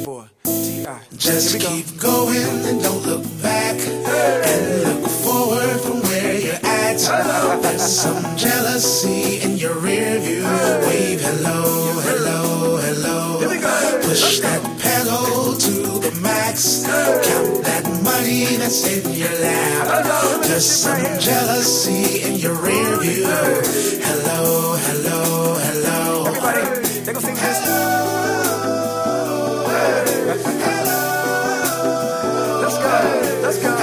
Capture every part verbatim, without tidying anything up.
for T I Just keep going and don't look back, and look forward from where you're at. There's some jealousy in your rear view. Wave hello, hello, hello. Push that pedal to the max. Count that money that's in your lap. There's some jealousy in your rear view. Hello, hello, hello. Everybody, they gon' sing this. Let's go, let's go.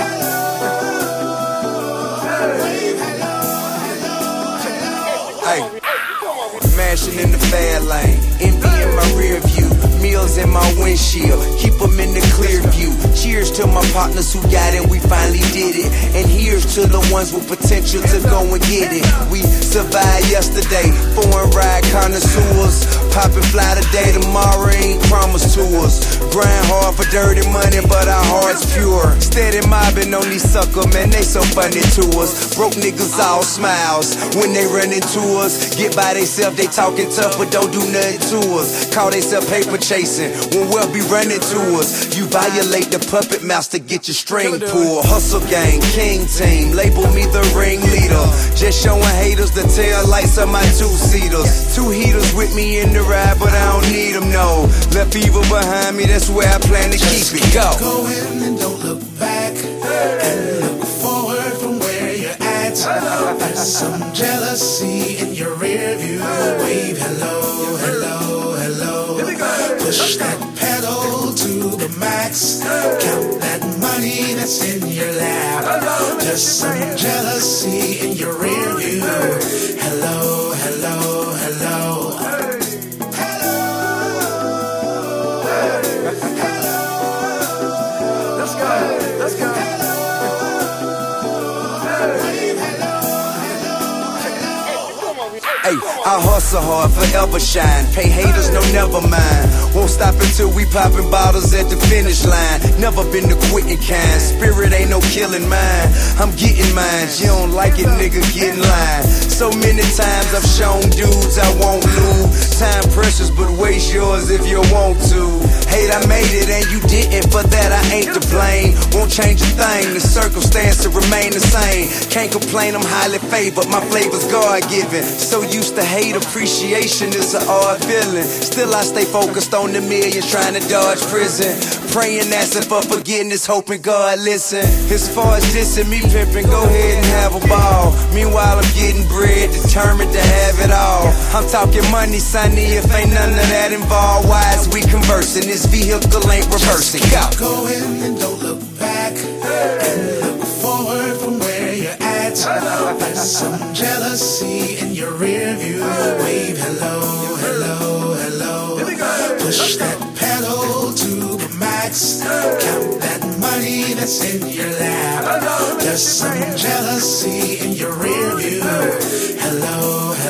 Hey, mashing in the fast lane, envy in my rear view, meals in my windshield, keep them in the clear view. Cheers to my partners who got it, we finally did it. And here's to the ones with potential to go and get it. We survived yesterday, foreign ride connoisseurs, poppin' fly today, tomorrow ain't promised to us. Grind hard for dirty money, but our hearts pure. Steady mobbing on these sucker, man, they so funny to us. Broke niggas all smiles when they run into us. Get by theyself, they talking tough, but don't do nothing to us. Call theyself paper chasing when we'll be running to us. You violate the puppet master, get your string pulled. Hustle gang, king team, label me the ringleader. Just showing haters the tail lights of my two-seaters. Two heaters with me in the ride, but I don't need them, no. Left evil behind me, that's where I plan to keep it. Go. Go in and don't look back, and look forward from where you're at. There's some jealousy in your rear view. Wave hello, hello, hello. Push that pedal to the max. Count that money that's in your lap. There's some jealousy in your rear view. Hello, hello, hello. Let's go, let's go. Hey, I hustle hard, forever shine. Pay haters, no never mind. Won't stop until we poppin' bottles at the finish line. Never been the quitting kind. Spirit ain't no killing mine. I'm getting mine. You don't like it, nigga, get in line. So many times I've shown dudes I won't lose. Time precious, but waste yours if you want to. Hate I made it and you didn't, but that I ain't to blame. Won't change a thing, the circumstance to remain the same. Can't complain, I'm highly favored, my flavor's God-given. So used to hate, appreciation is an odd feeling. Still I stay focused on the millions, trying to dodge prison. Praying, asking for forgiveness, hoping God listen. As far as dissing me pimping, go ahead and have a ball. Meanwhile I'm getting bread, determined to have it all. I'm talking money, sonny, if ain't none of that involved. Why is we conversing? This vehicle ain't reversing. Go. Go in and don't look back, and look forward from where you're at. There's some jealousy in your rear view. Wave hello, hello, hello. Push that pedal to the max. Count that money that's in your lap. There's some jealousy in your rear view. Hello, hello.